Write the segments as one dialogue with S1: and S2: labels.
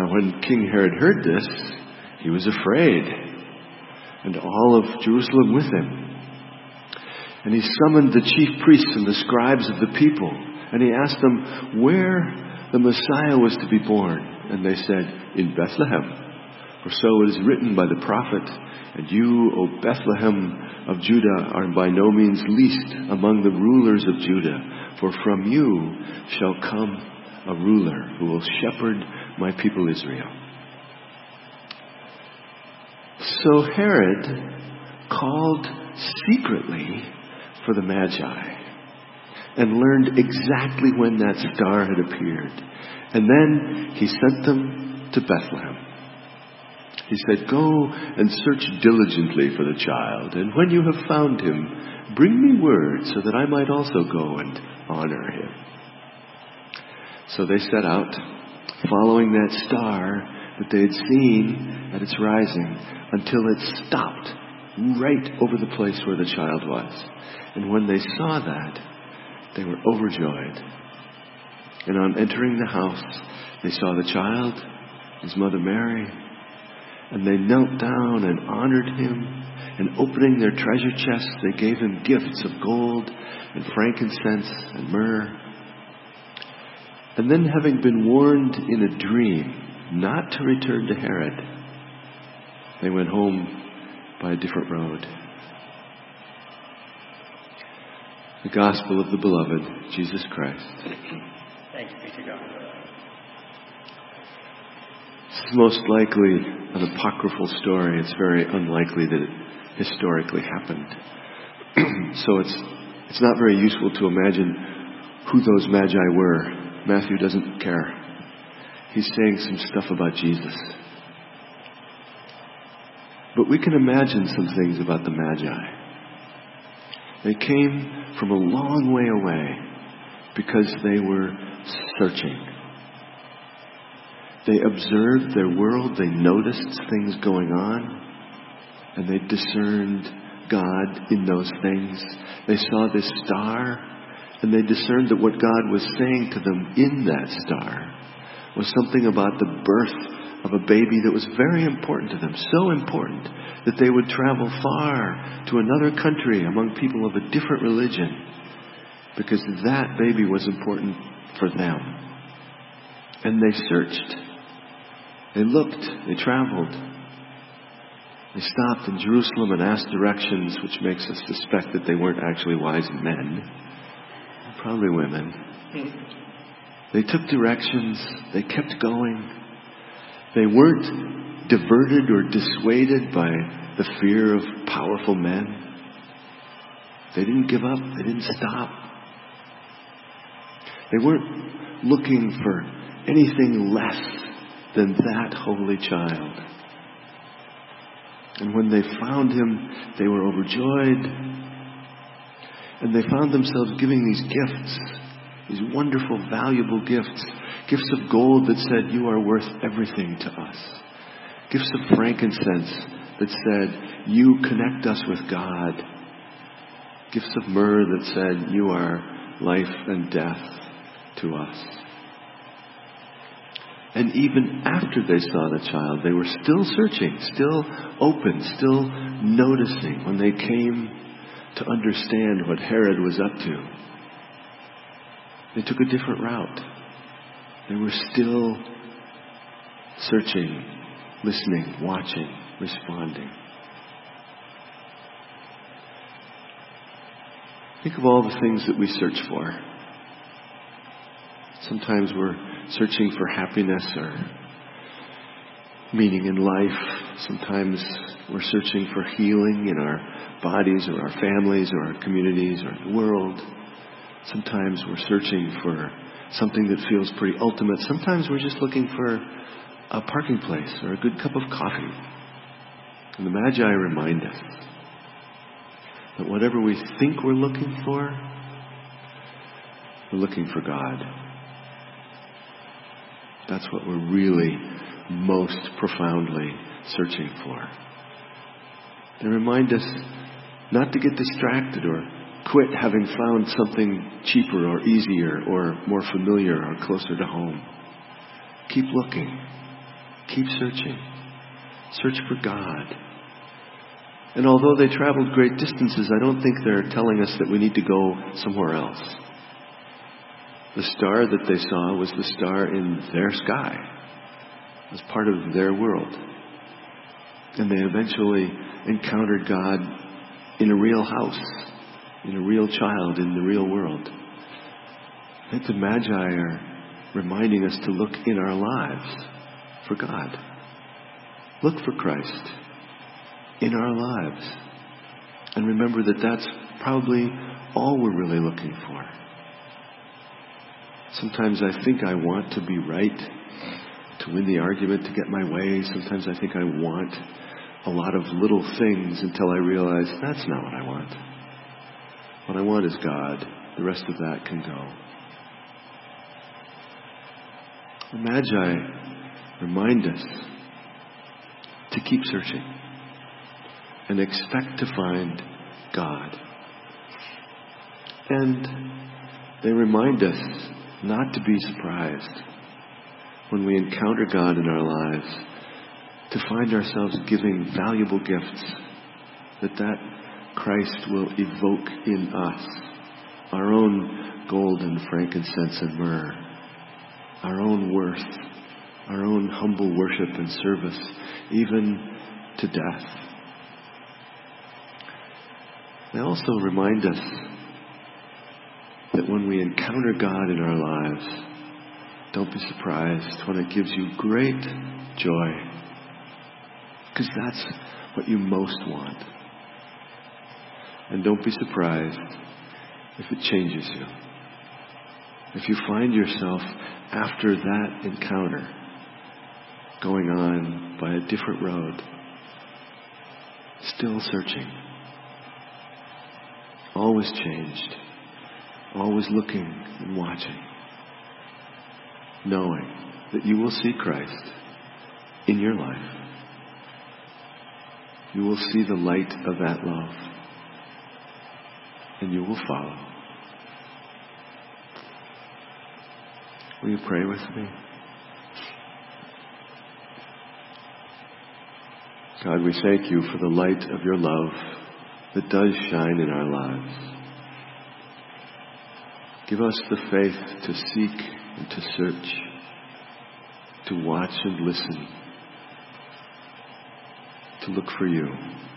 S1: Now when King Herod heard this, he was afraid, and all of Jerusalem with him. And he summoned the chief priests and the scribes of the people, and he asked them where the Messiah was to be born. And they said, "In Bethlehem, for so it is written by the prophet, and you, O Bethlehem of Judah, are by no means least among the rulers of Judah, for from you shall come a ruler who will shepherd my people Israel." So Herod called secretly for the Magi and learned exactly when that star had appeared. And then he sent them to Bethlehem. He said, "Go and search diligently for the child, and when you have found him, bring me word so that I might also go and honor him." So they set out, following that star that they had seen at its rising, until it stopped right over the place where the child was. And when they saw that, they were overjoyed. And on entering the house, they saw the child, his mother Mary, and they knelt down and honored him. And opening their treasure chests, they gave him gifts of gold and frankincense and myrrh. And then, having been warned in a dream not to return to Herod, they went home by a different road. The Gospel of the Beloved, Jesus Christ.
S2: Thanks be to God.
S1: This is most likely an apocryphal story. It's very unlikely that it historically happened. So it's not very useful to imagine who those magi were. Matthew doesn't care. He's saying some stuff about Jesus. But we can imagine some things about the Magi. They came from a long way away because they were searching. They observed their world, they noticed things going on, and they discerned God in those things. They saw this star, and they discerned that what God was saying to them in that star was something about the birth of a baby that was very important to them, so important that they would travel far to another country among people of a different religion because that baby was important for them. And they searched. They looked. They traveled. They stopped in Jerusalem and asked directions, which makes us suspect that they weren't actually wise men. Probably women. They took directions. They kept going. They weren't diverted or dissuaded by the fear of powerful men. They didn't give up. They didn't stop. They weren't looking for anything less than that holy child. And when they found him, they were overjoyed. And they found themselves giving these gifts, these wonderful, valuable gifts. Gifts of gold that said, "You are worth everything to us." Gifts of frankincense that said, "You connect us with God." Gifts of myrrh that said, "You are life and death to us." And even after they saw the child, they were still searching, still open, still noticing when they came to understand what Herod was up to. They took a different route. They were still searching, listening, watching, responding. Think of all the things that we search for. Sometimes we're searching for happiness or meaning in life. Sometimes we're searching for healing in our bodies or our families or our communities or the world. Sometimes we're searching for something that feels pretty ultimate. Sometimes we're just looking for a parking place or a good cup of coffee. And the Magi remind us that whatever we think we're looking for, we're looking for God. That's what we're really most profoundly searching for. They remind us not to get distracted or quit having found something cheaper or easier or more familiar or closer to home. Keep looking. Keep searching. Search for God. And although they traveled great distances, I don't think they're telling us that we need to go somewhere else. The star that they saw was the star in their sky. It was part of their world. And they eventually encountered God in a real house, in a real child, in the real world. I think the Magi are reminding us to look in our lives for God. Look for Christ in our lives. And remember that that's probably all we're really looking for. Sometimes I think I want to be right, to win the argument, to get my way. Sometimes I think I want a lot of little things until I realize that's not what I want. What I want is God. The rest of that can go. The Magi remind us to keep searching and expect to find God. And they remind us not to be surprised when we encounter God in our lives, to find ourselves giving valuable gifts, that Christ will evoke in us our own gold and frankincense and myrrh, our own worth, our own humble worship and service, even to death. They also remind us that when we encounter God in our lives, don't be surprised when it gives you great joy, because that's what you most want. And don't be surprised if it changes you. If you find yourself after that encounter going on by a different road, still searching, always changed, always looking and watching, knowing that you will see Christ in your life. You will see the light of that love, and you will follow. Will you pray with me? God, we thank you for the light of your love that does shine in our lives. Give us the faith to seek and to search, to watch and listen, to look for you.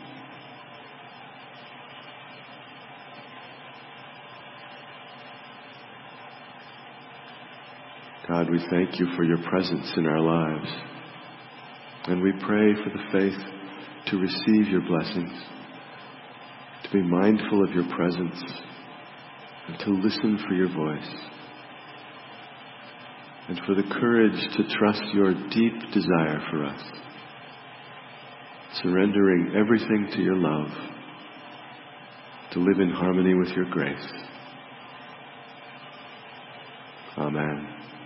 S1: God, we thank you for your presence in our lives. And we pray for the faith to receive your blessings, to be mindful of your presence, and to listen for your voice. And for the courage to trust your deep desire for us, surrendering everything to your love, to live in harmony with your grace. Amen.